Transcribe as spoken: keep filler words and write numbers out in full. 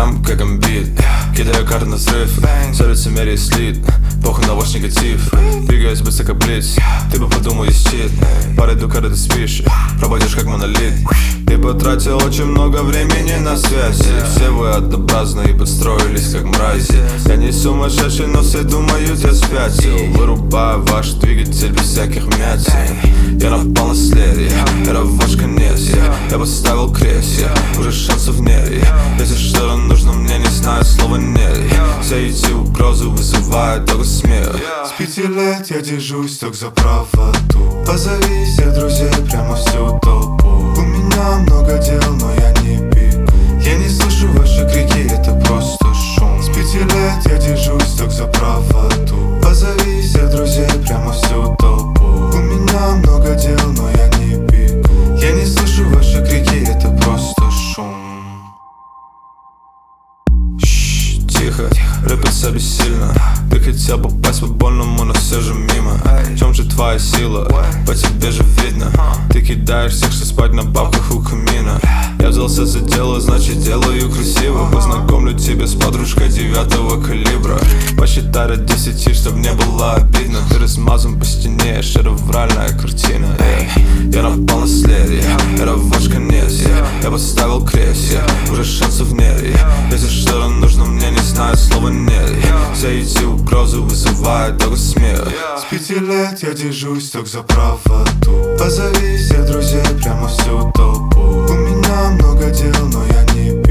ям, как амбит. Кидаю карты на взрыв, все лицемерие слит. Похуй на ваш негатив, двигаюсь быстро как блиц. Ты бы подумал, есть чит. Париду, когда ты спишь, работаешь как монолит. Ты потратил очень много времени на связи. Все вы однообразны и подстроились как мрази. Я не сумасшедший, но все думают, я спятил. Вырубаю ваш двигатель без всяких мятин. Я напал на след, это ваш конец. Я поставил крест, уже шансов нет. Если что-то нужно мне, не знаю, слова нет. Все эти угрозы вызывают только смех. С пяти лет я держусь только за правоту. Позови всех друзей, прямо всю толпу. У меня много дел, но я не бегу. Я не слышу ваши крики, это просто шум. С пяти лет я держусь только за правоту. Позови всех друзей, прямо всю толпу. У меня много дел, но я не бегу. Я не слышу ваши крики, это просто шум. Тихо, рэпиться бессильно. Ты хотел попасть по-больному, но все же мимо. В чем же твоя сила? По тебе же видно. Ты кидаешь всех, что спать на бабках у камина. Я взялся за дело, значит делаю красиво. Познакомлю тебя с подружкой девятого калибра. Посчитай до десяти, чтоб не было обидно. Ты размазан по стене, шедевральная картина. Я напал на след, это ваш конец. Я поставил крест, уже шансов нет. Если что-то нужно мне, не знаю, слова нет. Все эти угрозы вызывают только смех. С пяти лет я держусь только за правоту. Позови всех друзей, прямо всю толпу. У меня много дел, но я не